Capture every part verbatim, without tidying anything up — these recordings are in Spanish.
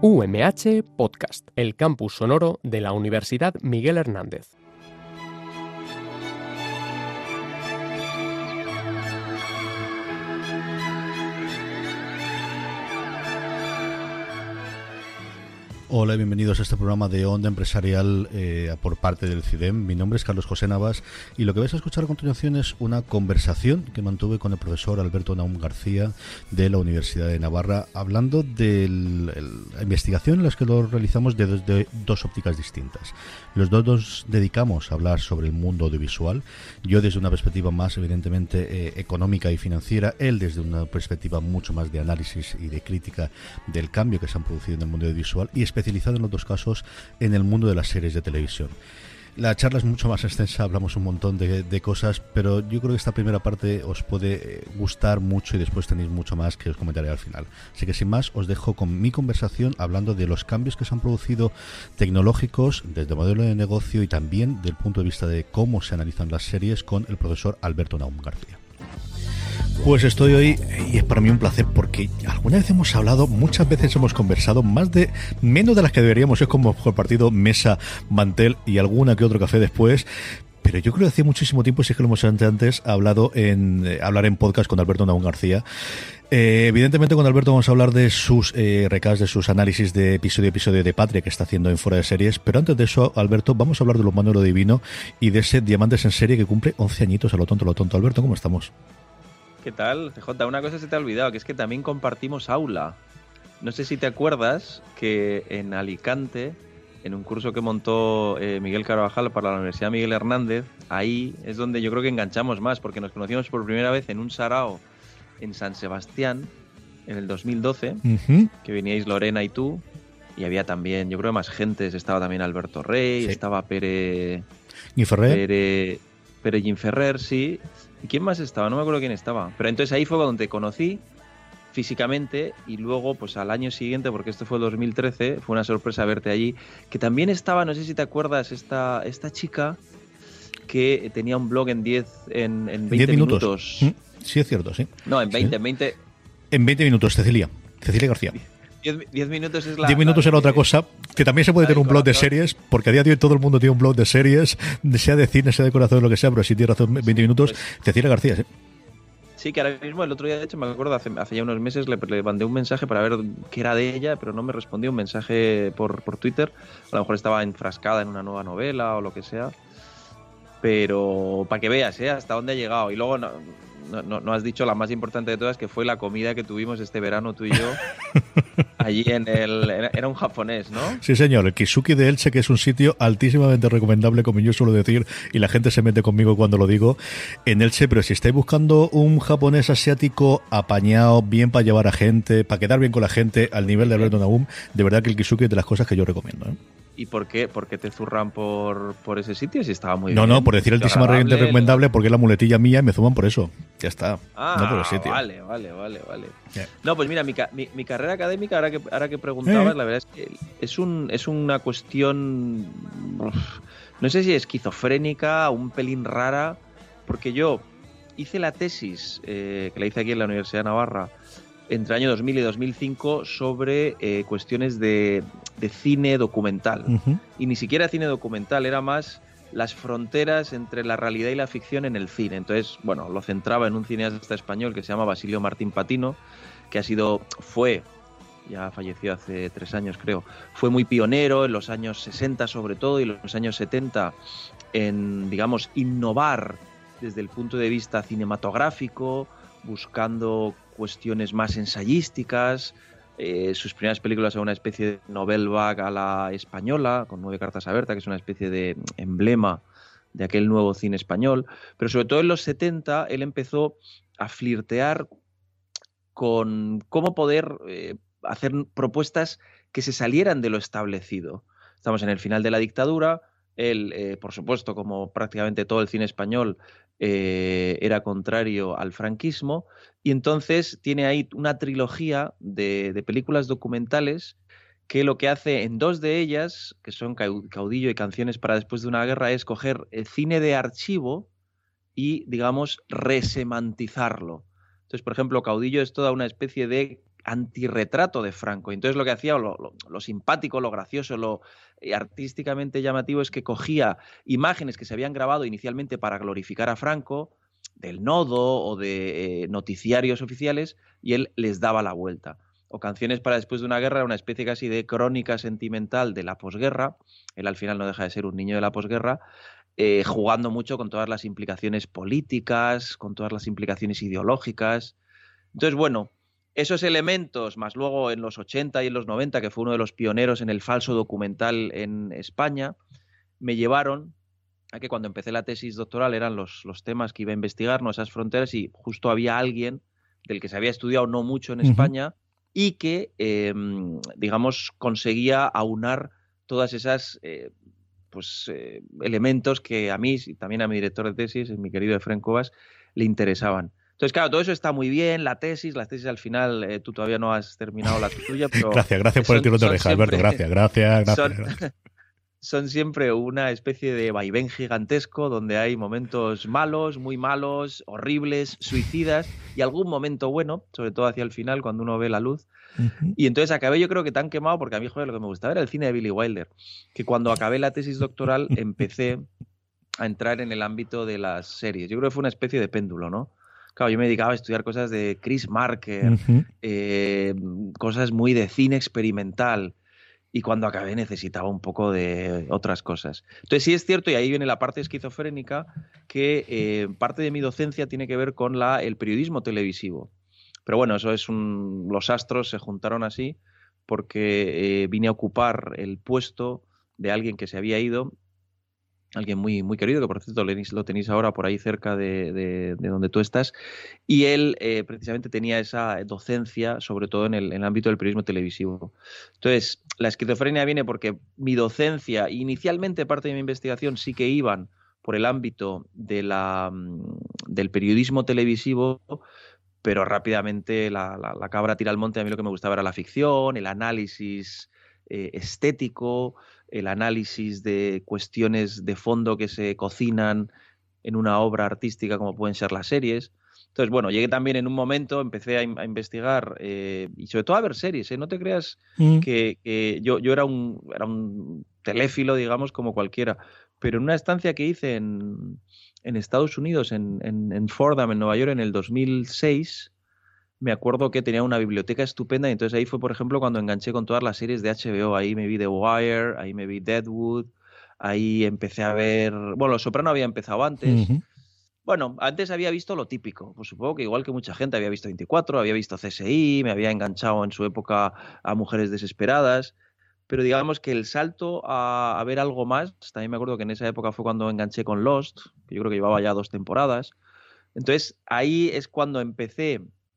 U M H Podcast, el campus sonoro de la Universidad Miguel Hernández. Hola y bienvenidos a este programa de Onda Empresarial eh, por parte del CIDEM. Mi nombre es Carlos José Navas y lo que vais a escuchar a continuación es una conversación que mantuve con el profesor Alberto Naum García de la Universidad de Navarra, hablando de la investigación en la que lo realizamos desde de dos ópticas distintas. Los dos nos dedicamos a hablar sobre el mundo audiovisual, yo desde una perspectiva más evidentemente eh, económica y financiera, él desde una perspectiva mucho más de análisis y de crítica del cambio que se han producido en el mundo audiovisual y especialmente especializado en los dos casos en el mundo de las series de televisión. La charla es mucho más extensa, hablamos un montón de, de cosas, pero yo creo que esta primera parte os puede gustar mucho y después tenéis mucho más que os comentaré al final. Así que sin más, os dejo con mi conversación hablando de los cambios que se han producido tecnológicos desde el modelo de negocio y también del punto de vista de cómo se analizan las series con el profesor Alberto Naum García. Pues estoy hoy y es para mí un placer porque alguna vez hemos hablado, muchas veces hemos conversado, más de menos de las que deberíamos, es como compartido mesa, mantel y alguna que otro café después. Pero yo creo que hacía muchísimo tiempo, si es que lo hemos hecho antes, hablado en eh, hablar en podcast con Alberto Naum García. Eh, evidentemente con Alberto vamos a hablar de sus eh, recaps, de sus análisis de episodio a episodio de Patria que está haciendo en Fuera de Series, pero antes de eso, Alberto, vamos a hablar de los Manuelo Divino y de ese Diamantes en Serie que cumple once añitos a lo tonto, a lo tonto. Alberto, ¿cómo estamos? ¿Qué tal, C J? Una cosa se te ha olvidado, que es que también compartimos aula. No sé si te acuerdas que en Alicante, en un curso que montó eh, Miguel Carvajal para la Universidad Miguel Hernández, ahí es donde yo creo que enganchamos más, porque nos conocimos por primera vez en un sarao en San Sebastián, en el dos mil doce, uh-huh. que veníais Lorena y tú, y había también, yo creo que más gente, estaba también Alberto Rey, sí. estaba Pere... Ginferrer. Pere, Pere Ginferrer, sí... ¿Y quién más estaba? No me acuerdo quién estaba. Pero entonces ahí fue donde te conocí físicamente y luego pues al año siguiente, porque esto fue el dos mil trece, fue una sorpresa verte allí, que también estaba, no sé si te acuerdas, esta, esta chica que tenía un blog en diez en, en veinte minutos. minutos. Sí, es cierto, sí. No, en veinte, sí. en veinte. En veinte minutos, Cecilia. Cecilia García. diez minutos es la... diez minutos la, era otra cosa, que también se puede tener un blog de series, porque a día de hoy todo el mundo tiene un blog de series, sea de cine, sea de corazón, lo que sea, pero si tiene razón, veinte minutos, pues, Cecilia García, sí. Sí, que ahora mismo, el otro día, de hecho, me acuerdo, hace, hace ya unos meses le, le mandé un mensaje para ver qué era de ella, pero no me respondió un mensaje por, por Twitter. A lo mejor estaba enfrascada en una nueva novela o lo que sea. Pero para que veas, ¿eh? Hasta dónde ha llegado. Y luego no, no, no has dicho la más importante de todas, que fue la comida que tuvimos este verano tú y yo. Allí en el... Era un japonés, ¿no? Sí, señor. El Kisuki de Elche, que es un sitio altísimamente recomendable, como yo suelo decir, y la gente se mete conmigo cuando lo digo, en Elche. Pero si estáis buscando un japonés asiático apañado, bien para llevar a gente, para quedar bien con la gente, al nivel de Alberto Naum, de verdad que el Kisuki es de las cosas que yo recomiendo, ¿eh? ¿Y por qué? ¿Por qué te zurran por, por ese sitio? Si estaba muy no, bien. No, no, por decir altísimamente recomendable, porque es la muletilla mía y me zuman por eso. Ya está. Ah, no por el sitio. vale, vale, vale, vale. Yeah. No, pues mira, mi, mi, mi carrera académica, ahora que, ahora que preguntabas, eh. la verdad es que es, un, es una cuestión, no sé si esquizofrénica, un pelín rara, porque yo hice la tesis, eh, que la hice aquí en la Universidad de Navarra, entre el año dos mil y dos mil cinco sobre eh, cuestiones de, de cine documental. Uh-huh. Y ni siquiera cine documental, era más las fronteras entre la realidad y la ficción en el cine. Entonces, bueno, lo centraba en un cineasta español que se llama Basilio Martín Patino, que ha sido, fue, ya falleció hace tres años creo, fue muy pionero en los años sesenta sobre todo y los años setenta en, digamos, innovar desde el punto de vista cinematográfico, buscando cuestiones más ensayísticas. Eh, sus primeras películas eran una especie de novel vague a la española, con Nueve cartas abiertas, que es una especie de emblema de aquel nuevo cine español. Pero sobre todo en los setenta él empezó a flirtear con cómo poder eh, hacer propuestas que se salieran de lo establecido. Estamos en el final de la dictadura. Él, eh, por supuesto, como prácticamente todo el cine español, eh, era contrario al franquismo, y entonces tiene ahí una trilogía de, de películas documentales que lo que hace en dos de ellas, que son Caudillo y Canciones para después de una guerra, es coger el cine de archivo y, digamos, resemantizarlo. Entonces, por ejemplo, Caudillo es toda una especie de antirretrato de Franco. Entonces lo que hacía, lo, lo, lo simpático, lo gracioso, lo eh, artísticamente llamativo es que cogía imágenes que se habían grabado inicialmente para glorificar a Franco, del Nodo o de eh, noticiarios oficiales, y él les daba la vuelta. O Canciones para después de una guerra, una especie casi de crónica sentimental de la posguerra. Él al final no deja de ser un niño de la posguerra, eh, jugando mucho con todas las implicaciones políticas, con todas las implicaciones ideológicas. Entonces, bueno, esos elementos, más luego en los ochenta y en los noventa, que fue uno de los pioneros en el falso documental en España, me llevaron a que cuando empecé la tesis doctoral eran los, los temas que iba a investigar, no esas fronteras, y justo había alguien del que se había estudiado no mucho en uh-huh. España y que, eh, digamos, conseguía aunar todas esas eh, pues, eh, elementos que a mí y también a mi director de tesis, mi querido Efrén Cobas, le interesaban. Entonces, claro, todo eso está muy bien, la tesis, la tesis al final, eh, tú todavía no has terminado la tuya, pero... Gracias, gracias por son, el tirón de oreja, Alberto, gracias, gracias, gracias. Son, gracias. son siempre una especie de vaivén gigantesco donde hay momentos malos, muy malos, horribles, suicidas y algún momento bueno, sobre todo hacia el final, cuando uno ve la luz. Uh-huh. Y entonces acabé yo creo que tan quemado, porque a mí, joder, lo que me gustaba era el cine de Billy Wilder, que cuando acabé la tesis doctoral empecé a entrar en el ámbito de las series. Yo creo que fue una especie de péndulo, ¿no? Claro, yo me dedicaba a estudiar cosas de Chris Marker, uh-huh. eh, cosas muy de cine experimental, y cuando acabé necesitaba un poco de otras cosas. Entonces sí es cierto, y ahí viene la parte esquizofrénica, que eh, parte de mi docencia tiene que ver con la, el periodismo televisivo. Pero bueno, eso es un... los astros se juntaron así porque eh, vine a ocupar el puesto de alguien que se había ido, alguien muy, muy querido, que por cierto lo tenéis ahora por ahí cerca de, de, de donde tú estás, y él eh, precisamente tenía esa docencia, sobre todo en el, en el ámbito del periodismo televisivo. Entonces, la esquizofrenia viene porque mi docencia, inicialmente parte de mi investigación sí que iban por el ámbito de la, del periodismo televisivo, pero rápidamente la, la, la cabra tira al monte. A mí lo que me gustaba era la ficción, el análisis eh, estético, el análisis de cuestiones de fondo que se cocinan en una obra artística como pueden ser las series. Entonces, bueno, llegué también en un momento, empecé a, a investigar eh, y sobre todo a ver series, ¿eh? No te creas mm. que, que yo, yo era, un, era un teléfilo, digamos, como cualquiera, pero en una estancia que hice en, en Estados Unidos, en, en, en Fordham, en Nueva York, en el dos mil seis, me acuerdo que tenía una biblioteca estupenda y entonces ahí fue, por ejemplo, cuando enganché con todas las series de H B O. Ahí me vi The Wire, ahí me vi Deadwood, ahí empecé a ver... Bueno, Los Soprano había empezado antes. Uh-huh. Bueno, antes había visto lo típico. Pues supongo que igual que mucha gente había visto veinticuatro, había visto C S I, me había enganchado en su época a Mujeres Desesperadas. Pero digamos que el salto a, a ver algo más, también me acuerdo que en esa época fue cuando enganché con Lost, que yo creo que llevaba ya dos temporadas. Entonces ahí es cuando empecé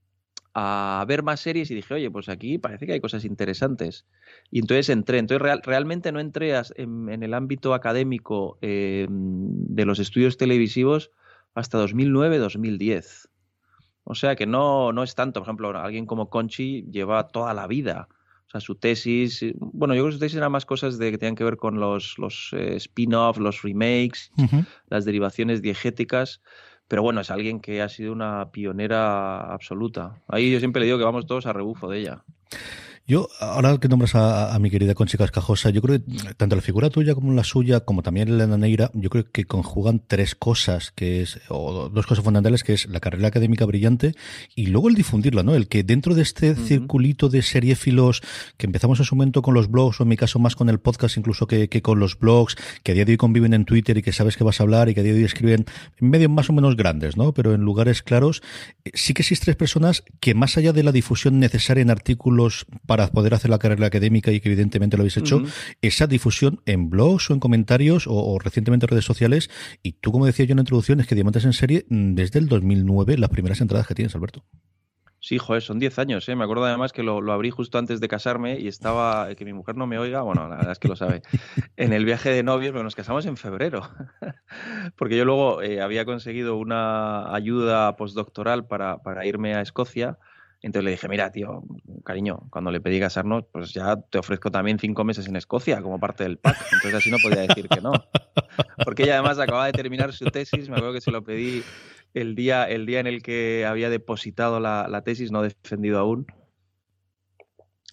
a ver más series y dije, oye, pues aquí parece que hay cosas interesantes. Y entonces entré. Entonces real, realmente no entré en, en el ámbito académico eh, de los estudios televisivos hasta dos mil nueve dos mil diez. O sea que no, no es tanto. Por ejemplo, alguien como Conchi lleva toda la vida. O sea, su tesis... Bueno, yo creo que su tesis eran más cosas de, que tenían que ver con los, los eh, spin-off, los remakes, uh-huh. las derivaciones diegéticas... Pero bueno, es alguien que ha sido una pionera absoluta. Ahí yo siempre le digo que vamos todos a rebufo de ella. Yo, ahora que nombras a, a mi querida Conchi Cascajosa, yo creo que tanto la figura tuya como la suya, como también Elena Neira, yo creo que conjugan tres cosas, que es, o dos cosas fundamentales, que es la carrera académica brillante y luego el difundirla, ¿no? El que dentro de este uh-huh. circulito de seriéfilos que empezamos en su momento con los blogs, o en mi caso más con el podcast incluso que, que con los blogs, que a día de hoy conviven en Twitter y que sabes que vas a hablar y que a día de hoy escriben en medios más o menos grandes, ¿no? Pero en lugares claros, sí que existen tres personas que más allá de la difusión necesaria en artículos para para poder hacer la carrera académica y que evidentemente lo habéis hecho, uh-huh. esa difusión en blogs o en comentarios o, o recientemente en redes sociales. Y tú, como decía yo en la introducción, es que Diamantes en Serie desde el dos mil nueve, las primeras entradas que tienes, Alberto. Sí, joder, son diez años, ¿eh? Me acuerdo además que lo, lo abrí justo antes de casarme y estaba, que mi mujer no me oiga, bueno, la verdad es que lo sabe, en el viaje de novios, pero nos casamos en febrero, porque yo luego eh, había conseguido una ayuda postdoctoral para, para irme a Escocia. Entonces le dije, mira, tío, cariño, cuando le pedí casarnos, pues ya te ofrezco también cinco meses en Escocia como parte del pack. Entonces así no podía decir que no. Porque ella además acababa de terminar su tesis, me acuerdo que se lo pedí el día, el día en el que había depositado la, la tesis, no defendido aún.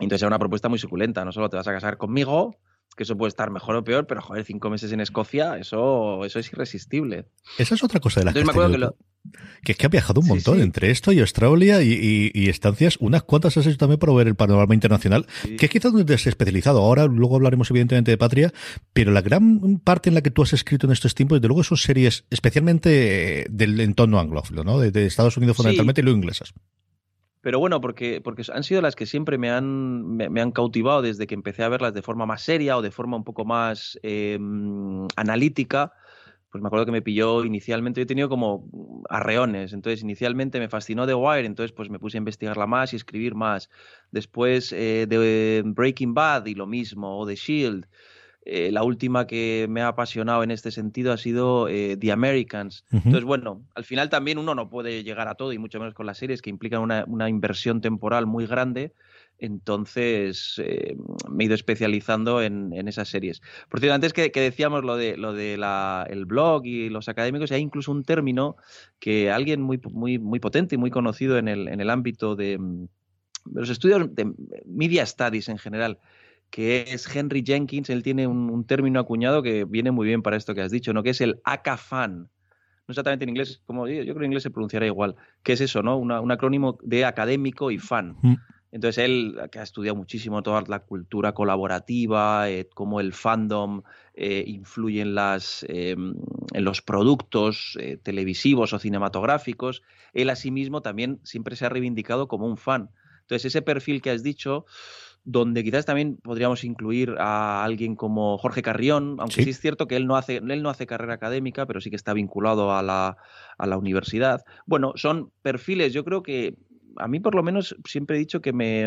Entonces era una propuesta muy suculenta. No solo te vas a casar conmigo, que eso puede estar mejor o peor, pero joder, cinco meses en Escocia, eso, eso es irresistible. Esa es otra cosa de las Entonces, que me has acuerdo tenido que tú. lo... Que es que ha viajado un Sí, montón sí. entre esto y Australia y, y, y estancias, unas cuantas has hecho también para ver el panorama internacional, Sí. que es quizás donde te has especializado. Ahora, luego hablaremos evidentemente de Patria, pero la gran parte en la que tú has escrito en estos tiempos, desde luego son series especialmente eh, del entorno anglófilo, ¿no? De, de Estados Unidos fundamentalmente Sí. y luego inglesas. Pero bueno, porque, porque han sido las que siempre me han, me, me han cautivado desde que empecé a verlas de forma más seria o de forma un poco más eh, analítica. Pues me acuerdo que me pilló inicialmente, yo he tenido como arreones, entonces inicialmente me fascinó The Wire, entonces pues me puse a investigarla más y escribir más. Después eh, de Breaking Bad y lo mismo, o The Shield. Eh, la última que me ha apasionado en este sentido ha sido eh, The Americans. Uh-huh. Entonces, bueno, al final también uno no puede llegar a todo, y mucho menos con las series que implican una, una inversión temporal muy grande. Entonces eh, me he ido especializando en, en esas series. Por cierto, antes que, que decíamos lo de, lo de la, el blog y los académicos, hay incluso un término que alguien muy, muy, muy potente y muy conocido en el, en el ámbito de, de los estudios de Media Studies en general, que es Henry Jenkins. Él tiene un, un término acuñado que viene muy bien para esto que has dicho, ¿no? Que es el A C A fan. No exactamente en inglés, como yo creo que en inglés se pronunciará igual. ¿Qué es eso, no? Una, un acrónimo de académico y fan. Mm. Entonces él, que ha estudiado muchísimo toda la cultura colaborativa, eh, cómo el fandom eh, influye en, las, eh, en los productos eh, televisivos o cinematográficos, él asimismo también siempre se ha reivindicado como un fan. Entonces ese perfil que has dicho, donde quizás también podríamos incluir a alguien como Jorge Carrión, aunque sí, sí es cierto que él no hace, él no hace carrera académica, pero sí que está vinculado a la, a la universidad. Bueno, son perfiles, yo creo que a mí por lo menos siempre he dicho que me,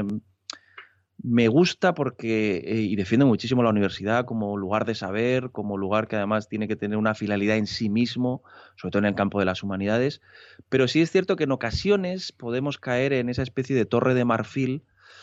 me gusta porque, eh, y defiendo muchísimo la universidad como lugar de saber, como lugar que además tiene que tener una finalidad en sí mismo, sobre todo en el campo de las humanidades, pero sí es cierto que en ocasiones podemos caer en esa especie de torre de marfil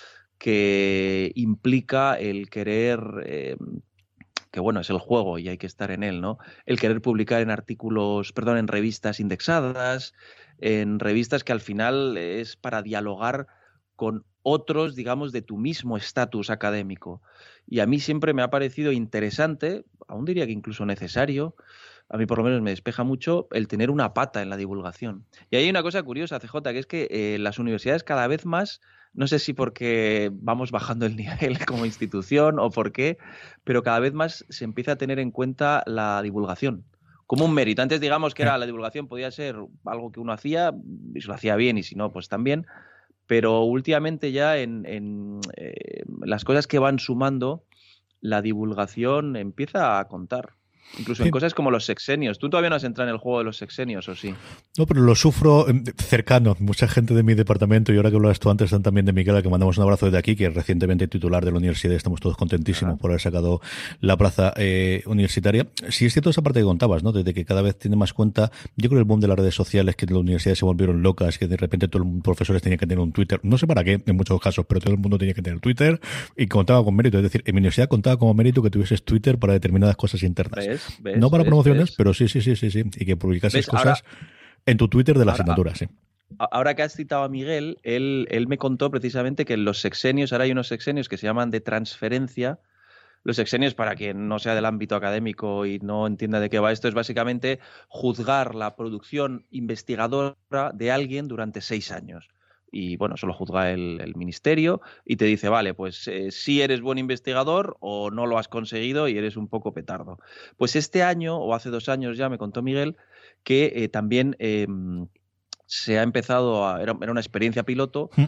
que implica el querer, eh, que bueno, es el juego y hay que estar en él, ¿no? El querer publicar en artículos, perdón, en revistas indexadas, en revistas que al final es para dialogar con otros, digamos, de tu mismo estatus académico. Y a mí siempre me ha parecido interesante, aún diría que incluso necesario, a mí por lo menos me despeja mucho el tener una pata en la divulgación. Y hay una cosa curiosa, C J, que es que eh, las universidades cada vez más, no sé si porque vamos bajando el nivel como institución o por qué, pero cada vez más se empieza a tener en cuenta la divulgación como un mérito. Antes, digamos que era la divulgación podía ser algo que uno hacía, y se lo hacía bien, y si no, pues también. Pero últimamente ya en, en eh, las cosas que van sumando, la divulgación empieza a contar. Incluso en sí. cosas como los sexenios. Tú todavía no has entrado en el juego de los sexenios, ¿o sí? No, pero lo sufro cercano. Mucha gente de mi departamento, y ahora que hablabas tú antes también de Miguel, a que mandamos un abrazo desde aquí, que es recientemente titular de la universidad. Estamos todos contentísimos uh-huh. por haber sacado la plaza eh, universitaria. Sí es cierto esa parte que contabas, ¿no? Desde que cada vez tiene más cuenta, yo creo el boom de las redes sociales, que las universidades se volvieron locas, que de repente todos los profesores tenían que tener un Twitter. No sé para qué, en muchos casos, pero todo el mundo tenía que tener Twitter y contaba con mérito. Es decir, en mi universidad contaba como mérito que tuvieses Twitter para determinadas cosas internas. ¿Ves? ¿Ves? No para ¿Ves? promociones, ¿Ves? pero sí, sí, sí, sí, sí. Y que publicases ¿Ves? cosas ahora, en tu Twitter de la ahora, asignatura, sí. Ahora que has citado a Miguel, él, él me contó precisamente que en los sexenios, ahora hay unos sexenios que se llaman de transferencia. Los sexenios, para quien no sea del ámbito académico y no entienda de qué va esto, es básicamente juzgar la producción investigadora de alguien durante seis años. Y bueno, eso lo juzga el, el ministerio y te dice, vale, pues eh, si eres buen investigador o no lo has conseguido y eres un poco petardo. Pues este año, o hace dos años ya, me contó Miguel, que eh, también eh, se ha empezado, a, era, era una experiencia piloto, ¿Mm?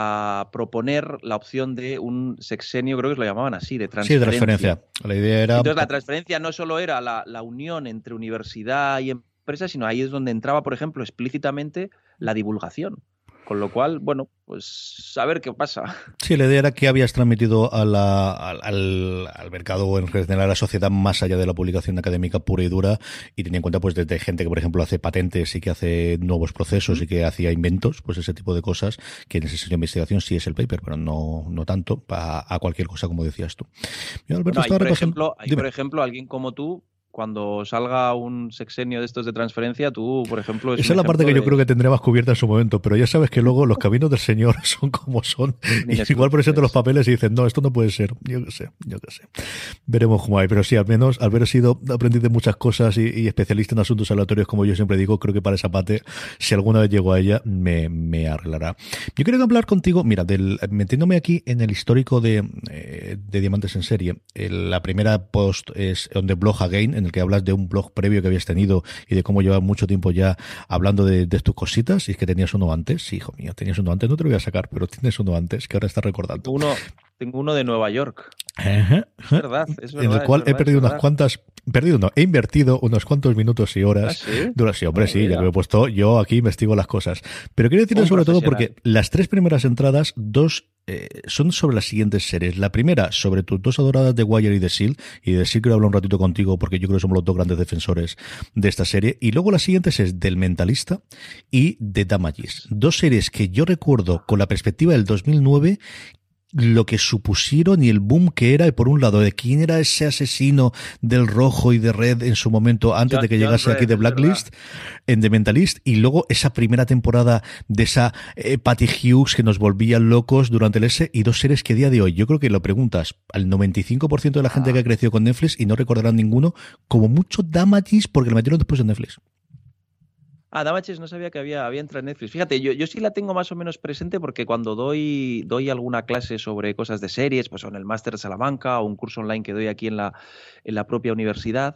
a proponer la opción de un sexenio, creo que lo llamaban así, de transferencia. Sí, de transferencia. La idea era... Entonces la transferencia no solo era la, la unión entre universidad y empresa, sino ahí es donde entraba, por ejemplo, explícitamente la divulgación. Con lo cual, bueno, pues a ver qué pasa. Sí, la idea era que habías transmitido a la, al, al, al mercado o en general a la sociedad más allá de la publicación académica pura y dura, y tenía en cuenta pues desde gente que por ejemplo hace patentes y que hace nuevos procesos mm. y que hacía inventos, pues ese tipo de cosas, que en ese sentido de investigación sí es el paper, pero no, no tanto a, a cualquier cosa como decías tú. Mira, Alberto, no, hay, por ejemplo, hay por ejemplo alguien como tú, cuando salga un sexenio de estos de transferencia, tú, por ejemplo... Es Esa es la parte que de... yo creo que tendré más cubierta en su momento, pero ya sabes que luego los caminos del Señor son como son. Y igual presentan los papeles y dicen, no, esto no puede ser. Yo qué sé, yo qué sé. Veremos cómo hay. Pero sí, al menos, al haber sido aprendiz de muchas cosas y, y especialista en asuntos aleatorios, como yo siempre digo, creo que para esa parte, si alguna vez llego a ella, me, me arreglará. Yo quería hablar contigo, mira, del, metiéndome aquí en el histórico de, eh, de Diamantes en Serie. El, la primera post es On the Blog Again, en el que hablas de un blog previo que habías tenido y de cómo llevas mucho tiempo ya hablando de, de tus cositas, y es que tenías uno antes. Sí, hijo mío, tenías uno antes, no te lo voy a sacar, pero tienes uno antes que ahora estás recordando. Uno, tengo uno de Nueva York. Ajá. Es verdad, es verdad. En el cual verdad, he perdido unas cuantas, perdido no, he invertido unos cuantos minutos y horas. ¿Ah, sí? Dura, sí, hombre, Oh, sí, mira. ya que me he puesto, yo aquí investigo las cosas. Pero quiero decirle Un sobre todo porque profesional. las tres primeras entradas, dos eh, son sobre las siguientes series. La primera, sobre tus dos adoradas de Wire y de S E A L, y de S E A L quiero hablar un ratito contigo porque yo creo que somos los dos grandes defensores de esta serie. Y luego las siguientes es del Mentalista y de Damages. Dos series que yo recuerdo con la perspectiva del dos mil nueve, lo que supusieron y el boom que era, y por un lado de quién era ese asesino del Rojo y de Red en su momento antes John, de que John llegase Red, aquí de es Blacklist verdad. en The Mentalist, y luego esa primera temporada de esa eh, Patty Hughes que nos volvía locos durante el S, y dos series que a día de hoy yo creo que lo preguntas al noventa y cinco por ciento de la gente Ah. que ha crecido con Netflix y no recordarán ninguno, como mucho Damages porque lo metieron después en Netflix. Ah, Damages no sabía que había, había entrado en Netflix. Fíjate, yo, yo sí la tengo más o menos presente porque cuando doy, doy alguna clase sobre cosas de series, pues en el Máster de Salamanca o un curso online que doy aquí en la, en la propia universidad,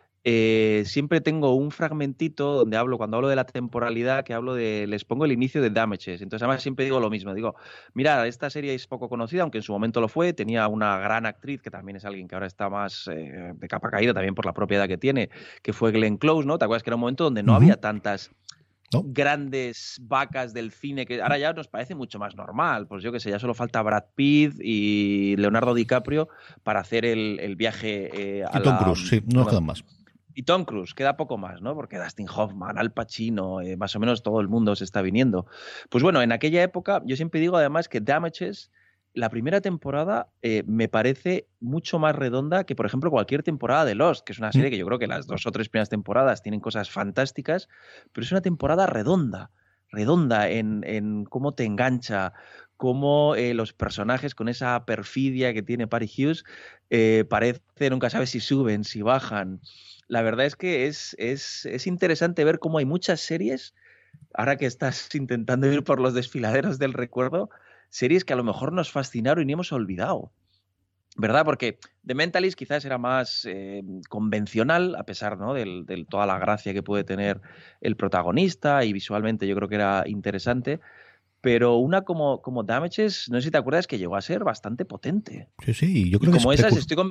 eh, siempre tengo un fragmentito donde hablo, cuando hablo de la temporalidad, que hablo de, les pongo el inicio de Damages. Entonces además siempre digo lo mismo, digo, mira, esta serie es poco conocida, aunque en su momento lo fue, tenía una gran actriz, que también es alguien que ahora está más eh, de capa caída, también por la propia edad que tiene, que fue Glenn Close, ¿no? ¿Te acuerdas que era un momento donde no Uh-huh. había tantas... ¿No? grandes vacas del cine que ahora ya nos parece mucho más normal? Pues yo que sé, ya solo falta Brad Pitt y Leonardo DiCaprio para hacer el, el viaje eh, a Y Tom la... Cruise, sí, no nos quedan más. Y Tom Cruise, queda poco más, ¿no? Porque Dustin Hoffman, Al Pacino, eh, más o menos todo el mundo se está viniendo. Pues bueno, en aquella época, yo siempre digo además que Damages, la primera temporada eh, me parece mucho más redonda que, por ejemplo, cualquier temporada de Lost, que es una serie que yo creo que las dos o tres primeras temporadas tienen cosas fantásticas, pero es una temporada redonda, redonda en, en cómo te engancha, cómo eh, los personajes con esa perfidia que tiene Patty Hughes eh, parece, nunca sabes si suben, si bajan. La verdad es que es, es, es interesante ver cómo hay muchas series, ahora que estás intentando ir por los desfiladeros del recuerdo, series que a lo mejor nos fascinaron y ni hemos olvidado, ¿verdad? Porque The Mentalist quizás era más eh, convencional, a pesar, ¿no?, de del, toda la gracia que puede tener el protagonista, y visualmente yo creo que era interesante, pero una como, como Damages, no sé si te acuerdas, que llegó a ser bastante potente. Sí, sí, yo Y creo como que es esas, precur- estoy con...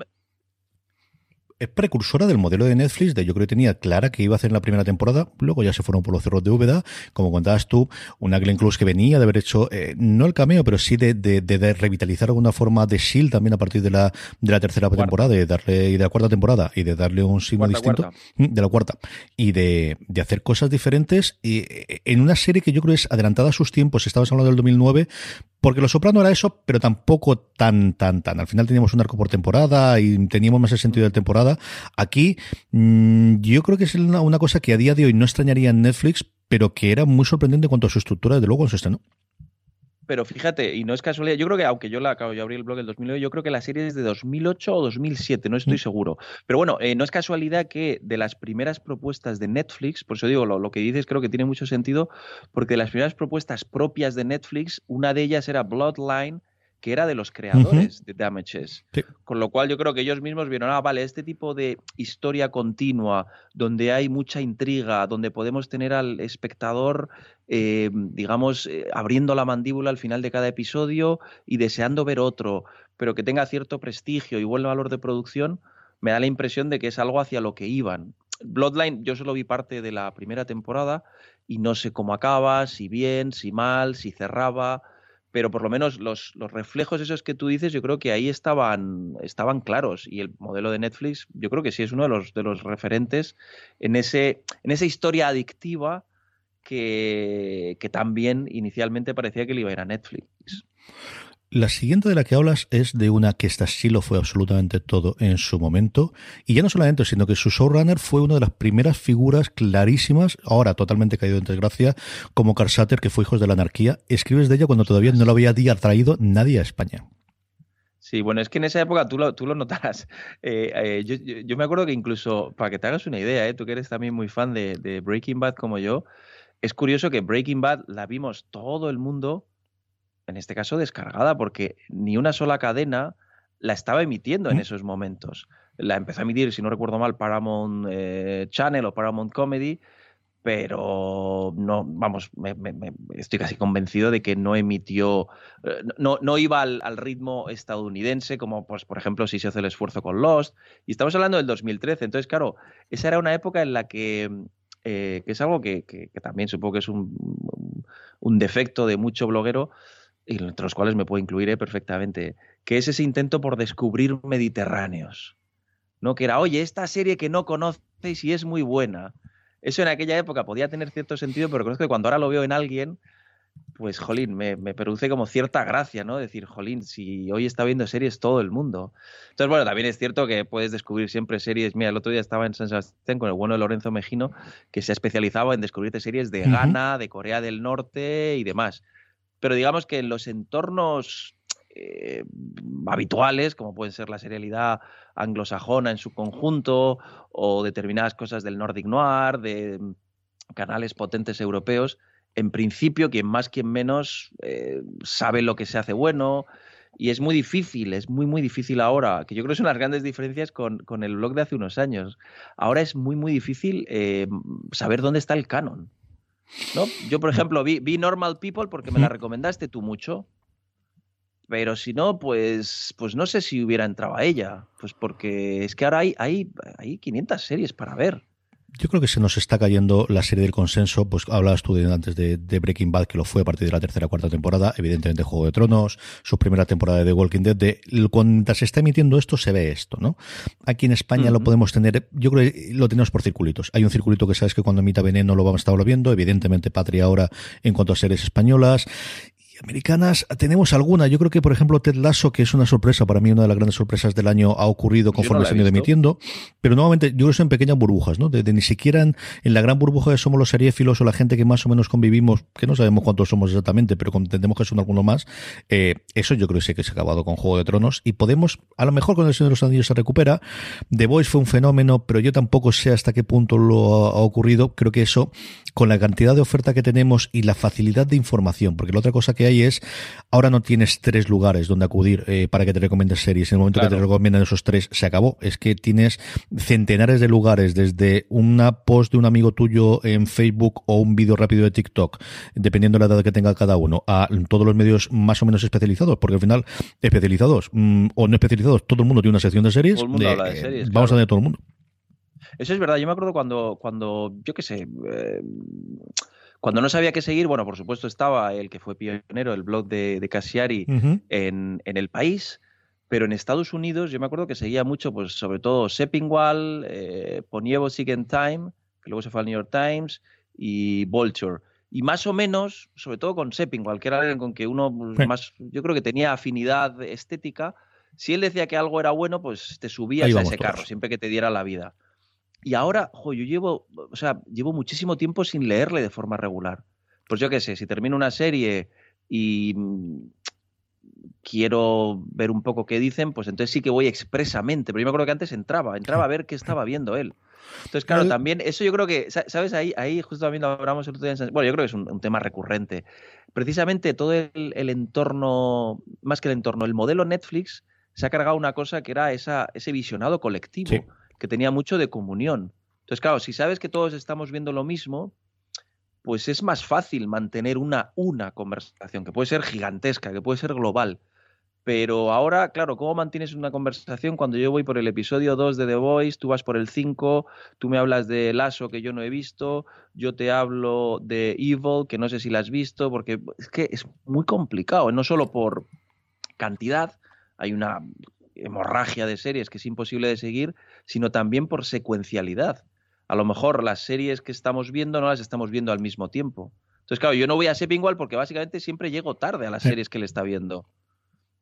es precursora del modelo de Netflix, de yo creo que tenía clara que iba a hacer en la primera temporada, luego ya se fueron por los cerros de Úbeda, como contabas tú, una Glenn Close que venía de haber hecho, eh, no el cameo, pero sí de, de, de, de revitalizar alguna forma de S H I E L D también a partir de la, de la tercera Cuarta. temporada, y de darle, y de la cuarta temporada, y de darle un signo Cuarta, distinto, cuarta. de la cuarta, y de, de hacer cosas diferentes, y eh, en una serie que yo creo es adelantada a sus tiempos. Estabas hablando del dos mil nueve, porque Los Soprano era eso, pero tampoco tan, tan, tan. Al final teníamos un arco por temporada y teníamos más el sentido de temporada. Aquí, mmm, yo creo que es una, una cosa que a día de hoy no extrañaría en Netflix, pero que era muy sorprendente en cuanto a su estructura, desde luego, en su estreno. Pero fíjate, y no es casualidad, yo creo que, aunque yo la acabo, yo abrí el blog del dos mil nueve, yo creo que la serie es de dos mil ocho o dos mil siete, no estoy Mm. seguro. Pero bueno, eh, no es casualidad que de las primeras propuestas de Netflix, por eso digo, lo, lo que dices creo que tiene mucho sentido, porque de las primeras propuestas propias de Netflix, una de ellas era Bloodline, que era de los creadores uh-huh. de Damages. Sí. Con lo cual yo creo que ellos mismos vieron, ah, vale, este tipo de historia continua, donde hay mucha intriga, donde podemos tener al espectador, eh, digamos, eh, abriendo la mandíbula al final de cada episodio y deseando ver otro, pero que tenga cierto prestigio y buen valor de producción, me da la impresión de que es algo hacia lo que iban. Bloodline, yo solo vi parte de la primera temporada y no sé cómo acaba, si bien, si mal, si cerraba... pero por lo menos los, los reflejos esos que tú dices, yo creo que ahí estaban, estaban claros, y el modelo de Netflix yo creo que sí es uno de los, de los referentes en, ese, en esa historia adictiva que, que también inicialmente parecía que le iba a ir a Netflix. La siguiente de la que hablas es de una que esta sí lo fue absolutamente todo en su momento, y ya no solamente, sino que su showrunner fue una de las primeras figuras clarísimas, ahora totalmente caído en desgracia, como Carl Sutter, que fue Hijos de la Anarquía. Escribes de ella cuando todavía no lo había traído nadie a España. Sí, bueno, es que en esa época tú lo, tú lo notarás. Eh, eh, yo, yo, yo me acuerdo que incluso, para que te hagas una idea, eh, tú que eres también muy fan de, de Breaking Bad como yo, es curioso que Breaking Bad la vimos todo el mundo, en este caso descargada, porque ni una sola cadena la estaba emitiendo en esos momentos. La empezó a emitir, si no recuerdo mal, Paramount eh, Channel o Paramount Comedy, pero no, vamos, me, me, me, estoy casi convencido de que no emitió, eh, no, no iba al, al ritmo estadounidense, como pues, por ejemplo, si se hace el esfuerzo con Lost, y estamos hablando del dos mil trece, entonces claro, esa era una época en la que, eh, que es algo que, que, que también supongo que es un, un defecto de mucho bloguero, y entre los cuales me puedo incluir eh, perfectamente, que es ese intento por descubrir mediterráneos, ¿no? Que era, oye, esta serie que no conoces y es muy buena. Eso en aquella época podía tener cierto sentido, pero conozco que cuando ahora lo veo en alguien, pues, jolín, me, me produce como cierta gracia, ¿no? Decir, jolín, si hoy está viendo series todo el mundo. Entonces, bueno, también es cierto que puedes descubrir siempre series. Mira, el otro día estaba en San Sebastián con el bueno de Lorenzo Mejino, que se ha especializado en descubrirte series de Ghana, uh-huh. de Corea del Norte y demás. Pero digamos que en los entornos eh, habituales, como pueden ser la serialidad anglosajona en su conjunto o determinadas cosas del Nordic Noir, de canales potentes europeos, en principio, quien más, quien menos, eh, sabe lo que se hace bueno, y es muy difícil, es muy, muy difícil ahora, que yo creo que son las grandes diferencias con, con el blog de hace unos años. Ahora es muy, muy difícil eh, saber dónde está el canon, ¿no? Yo, por ejemplo, vi, vi Normal People porque me la recomendaste tú mucho, pero si no, pues, pues no sé si hubiera entrado a ella, pues porque es que ahora hay, hay, hay quinientas series para ver. Yo creo que se nos está cayendo la serie del consenso. Pues hablabas tú de, antes de, de Breaking Bad, que lo fue a partir de la tercera o cuarta temporada, evidentemente Juego de Tronos, su primera temporada de The Walking Dead. De, cuando se está emitiendo esto, se ve esto, ¿no? Aquí en España uh-huh. lo podemos tener, yo creo que lo tenemos por circulitos. Hay un circulito que sabes que cuando emita Veneno lo vamos a estar viendo, evidentemente Patria ahora en cuanto a series españolas. Americanas, tenemos alguna. Yo creo que, por ejemplo, Ted Lasso, que es una sorpresa, para mí una de las grandes sorpresas del año, ha ocurrido conforme no se han ido emitiendo. Pero nuevamente, yo creo que son pequeñas burbujas, ¿no? De, de ni siquiera en, en la gran burbuja que somos los seriéfilos o la gente que más o menos convivimos, que no sabemos cuántos somos exactamente, pero entendemos que son algunos más. Eh, eso yo creo que sí que se ha acabado con Juego de Tronos. Y podemos, a lo mejor con El Señor de los Anillos se recupera. The Voice fue un fenómeno, pero yo tampoco sé hasta qué punto lo ha, ha ocurrido. Creo que eso, con la cantidad de oferta que tenemos y la facilidad de información, porque la otra cosa que hay es, ahora no tienes tres lugares donde acudir eh, para que te recomiendes series. En el momento claro. que te recomiendan esos tres, se acabó. Es que tienes centenares de lugares, desde una post de un amigo tuyo en Facebook o un vídeo rápido de TikTok, dependiendo de la edad que tenga cada uno, a todos los medios más o menos especializados, porque al final, especializados mmm, o no especializados, todo el mundo tiene una sección de series. Todo el mundo de, habla de series. Vamos claro. a tener todo el mundo. Eso es verdad. Yo me acuerdo cuando, cuando yo qué sé... Eh... Cuando no sabía qué seguir, bueno, por supuesto estaba el que fue pionero, el blog de, de Cassiari uh-huh. en, en El País, pero en Estados Unidos yo me acuerdo que seguía mucho, pues sobre todo Sepinwall, eh, Poniewo Second Time, que luego se fue al New York Times, y Vulture. Y más o menos, sobre todo con Sepinwall, que era alguien con que uno pues, más, yo creo que tenía afinidad estética. Si él decía que algo era bueno, pues te subías a ese todos. carro, siempre que te diera la vida. Y ahora, jo, yo llevo, o sea, llevo muchísimo tiempo sin leerle de forma regular. Pues yo qué sé, si termino una serie y quiero ver un poco qué dicen, pues entonces sí que voy expresamente. Pero yo me acuerdo que antes entraba, entraba a ver qué estaba viendo él. Entonces, claro, el... también, eso yo creo que, ¿sabes? Ahí, ahí justo también lo hablamos el otro día en San... Bueno, yo creo que es un, un tema recurrente. Precisamente todo el, el entorno, más que el entorno, el modelo Netflix se ha cargado una cosa que era esa, ese visionado colectivo. Sí. Que tenía mucho de comunión. Entonces, claro, si sabes que todos estamos viendo lo mismo, pues es más fácil mantener una, una conversación, que puede ser gigantesca, que puede ser global. Pero ahora, claro, ¿cómo mantienes una conversación cuando yo voy por el episodio dos de The Voice, tú vas por el cinco, tú me hablas de Lasso, que yo no he visto, yo te hablo de Evil, que no sé si la has visto, porque es que es muy complicado, no solo por cantidad, hay una hemorragia de series que es imposible de seguir, sino también por secuencialidad. A lo mejor las series que estamos viendo no las estamos viendo al mismo tiempo. Entonces, claro, yo no voy a Sepinwall porque básicamente siempre llego tarde a las series que él está viendo.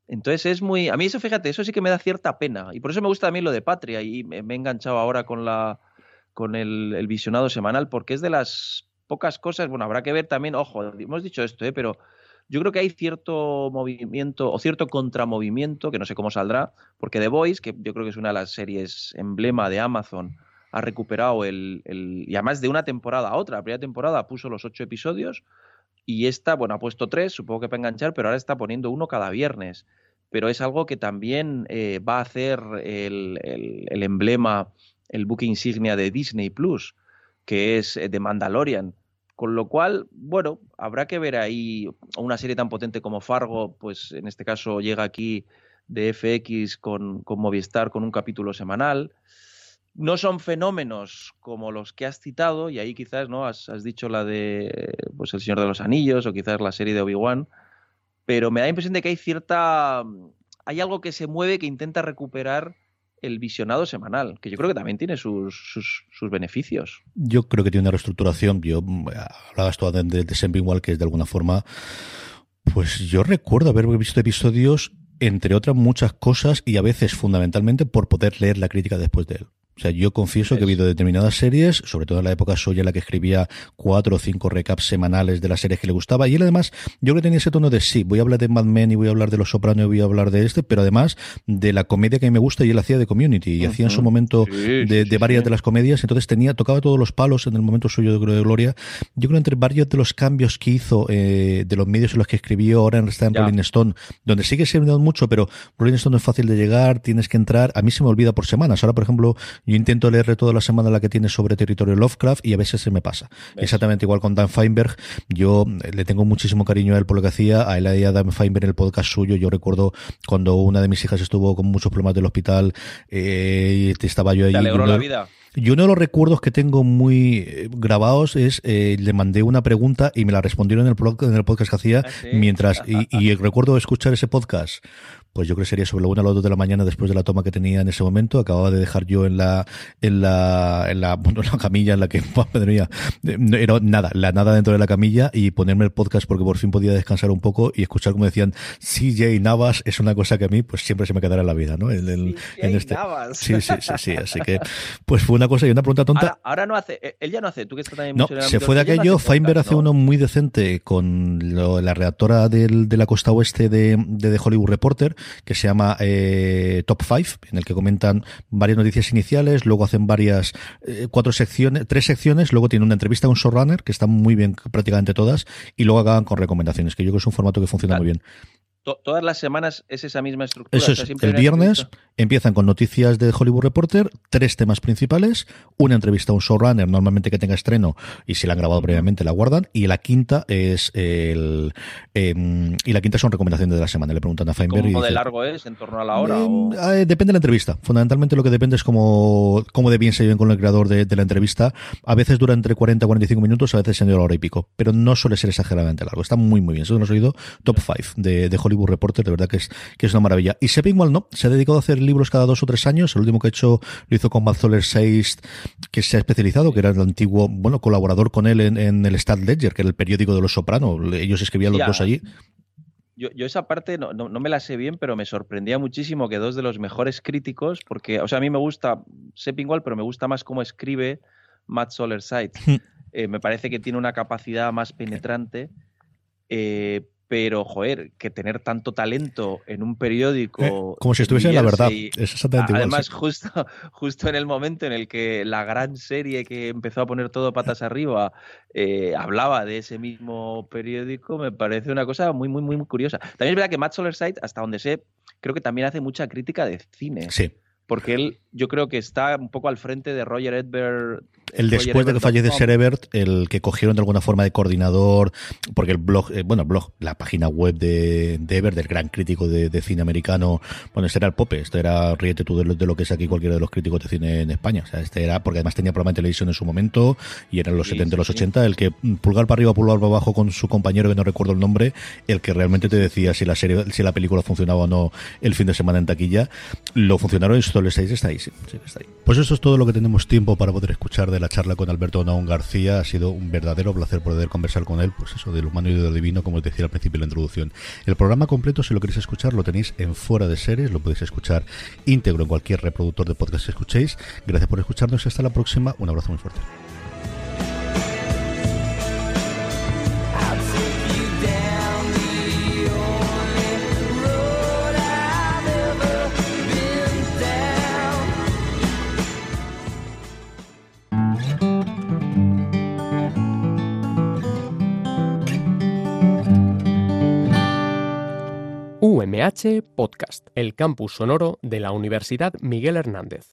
Entonces es muy... A mí eso, fíjate, eso sí que me da cierta pena. Y por eso me gusta también lo de Patria. Y me, me he enganchado ahora con la con el, el visionado semanal, porque es de las pocas cosas... Bueno, habrá que ver también... Ojo, hemos dicho esto, ¿eh? Pero yo creo que hay cierto movimiento o cierto contramovimiento, que no sé cómo saldrá, porque The Voice, que yo creo que es una de las series emblema de Amazon, ha recuperado el... el y además de una temporada a otra. La primera temporada puso los ocho episodios y esta, bueno, ha puesto tres, supongo que para enganchar, pero ahora está poniendo uno cada viernes. Pero es algo que también eh, va a hacer el, el, el emblema, el buque insignia de Disney Plus, que es The Mandalorian. Con lo cual, bueno, habrá que ver ahí una serie tan potente como Fargo, pues en este caso llega aquí de F X con, con Movistar con un capítulo semanal. No son fenómenos como los que has citado, y ahí quizás no has, has dicho la de pues El Señor de los Anillos o quizás la serie de Obi-Wan, pero me da la impresión de que hay cierta... hay algo que se mueve que intenta recuperar el visionado semanal, que yo creo que también tiene sus, sus, sus beneficios. Yo creo que tiene una reestructuración. Yo hablabas tú de, de, de Sempinwall, que es de alguna forma... Pues yo recuerdo haber visto episodios, entre otras muchas cosas, y a veces fundamentalmente por poder leer la crítica después de él. O sea, yo confieso que he habido determinadas series, sobre todo en la época suya en la que escribía cuatro o cinco recaps semanales de las series que le gustaba, y él además, yo creo que tenía ese tono de sí, voy a hablar de Mad Men y voy a hablar de Los Soprano y voy a hablar de este, pero además de la comedia que a mí me gusta, y él hacía de Community, y uh-huh. hacía en su momento sí, de, sí, de varias sí. de las comedias, entonces tenía, tocaba todos los palos en el momento suyo de, de gloria. Yo creo entre varios de los cambios que hizo, eh, de los medios en los que escribió, ahora está en ya. Rolling Stone, donde sigue siendo mucho, pero Rolling Stone no es fácil de llegar, tienes que entrar, a mí se me olvida por semanas. Ahora, por ejemplo, yo intento leer toda la semana la que tiene sobre territorio Lovecraft y a veces se me pasa. ¿Ves? Exactamente igual con Dan Feinberg. Yo le tengo muchísimo cariño a él por lo que hacía, a él y a Dan Feinberg en el podcast suyo. Yo recuerdo cuando una de mis hijas estuvo con muchos problemas del hospital, eh, y estaba yo ahí. ¿Te alegró la vida? Yo uno de los recuerdos que tengo muy grabados es, eh, le mandé una pregunta y me la respondieron en el, blog, en el podcast que hacía, ¿ah, sí? mientras, y, y recuerdo escuchar ese podcast. Pues yo creo que sería sobre la una o las dos de la mañana después de la toma que tenía en ese momento. Acababa de dejar yo en la, en la, en la, bueno, en la camilla en la que, madre mía, no era nada, la nada dentro de la camilla, y ponerme el podcast porque por fin podía descansar un poco y escuchar como decían C J Navas. Es una cosa que a mí pues siempre se me quedará en la vida, ¿no? En, en, en este. Navas. Sí, sí, sí, sí. Así que, pues fue una cosa y una pregunta tonta. Ahora, ahora no hace, él ya no hace, tú que estás también no, mucho en el se fue de aquello. No Feinberg hace ¿no? uno muy decente con lo, la redactora del, de la costa oeste de, de The Hollywood Reporter, que se llama Eh, Top five, en el que comentan varias noticias iniciales, luego hacen varias, eh, cuatro secciones, tres secciones, luego tiene una entrevista a un showrunner, que están muy bien prácticamente todas, y luego acaban con recomendaciones, que yo creo que es un formato que funciona claro. muy bien. Todas las semanas es esa misma estructura. Eso es, o sea, el viernes entrevista. Empiezan con noticias de Hollywood Reporter, tres temas principales, una entrevista a un showrunner, normalmente que tenga estreno, y si la han grabado previamente la guardan, y la quinta es el eh, y la quinta son recomendaciones de la semana. Le preguntan a Feinberg. ¿Cómo y de dice, largo es? ¿En torno a la hora? Eh, o... eh, depende de la entrevista. Fundamentalmente lo que depende es cómo, cómo de bien se lleven con el creador de, de la entrevista. A veces dura entre cuarenta a cuarenta y cinco minutos, a veces se la hora y pico, pero no suele ser exageradamente largo. Está muy, muy bien. Eso lo hemos oído. Top five de, de Hollywood Reporter, de verdad que es, que es una maravilla. Y Sepinwall no, se ha dedicado a hacer libros cada dos o tres años. El último que ha hecho lo hizo con Matt Zoller seis, que se ha especializado, que era el antiguo, bueno, colaborador con él en, en el Stat Ledger, que era el periódico de Los Soprano. Ellos escribían los yeah. dos allí. Yo, yo esa parte no, no, no me la sé bien, pero me sorprendía muchísimo que dos de los mejores críticos, porque, o sea, a mí me gusta Sepinwall, pero me gusta más cómo escribe Matt Zoller seis. eh, me parece que tiene una capacidad más penetrante, eh, pero, joder, que tener tanto talento en un periódico... Eh, como si estuviese en La Verdad. Y, es exactamente igual. Además, sí. justo, justo en el momento en el que la gran serie que empezó a poner todo patas arriba eh, hablaba de ese mismo periódico, me parece una cosa muy, muy, muy curiosa. También es verdad que Matt Zoller seis, hasta donde sé, creo que también hace mucha crítica de cine. Sí. Porque él, yo creo que está un poco al frente de Roger Ebert. El después Roger de que fallece Ser Ebert, el que cogieron de alguna forma de coordinador, porque el blog, eh, bueno, el blog, la página web de, de Ebert, del gran crítico de, de cine americano, bueno, este era el Pope, este era ríete tú de lo, de lo que es aquí cualquiera de los críticos de cine en España. O sea, este era, porque además tenía programa de televisión en su momento, y eran los sí, setenta, sí, los ochenta, sí. El que pulgar para arriba, pulgar para abajo con su compañero, que no recuerdo el nombre, el que realmente te decía si la serie, si la película funcionaba o no el fin de semana en taquilla. Lo funcionaron Stone Stage está ahí, sí, sí, está ahí. Pues eso es todo lo que tenemos tiempo para poder escuchar de la charla con Alberto Naón García. Ha sido un verdadero placer poder conversar con él, pues eso, de lo humano y de lo divino, como os decía al principio de la introducción. El programa completo, si lo queréis escuchar, lo tenéis en Fuera de Series, lo podéis escuchar íntegro en cualquier reproductor de podcast que escuchéis. Gracias por escucharnos y hasta la próxima. Un abrazo muy fuerte. U M H Podcast, el campus sonoro de la Universidad Miguel Hernández.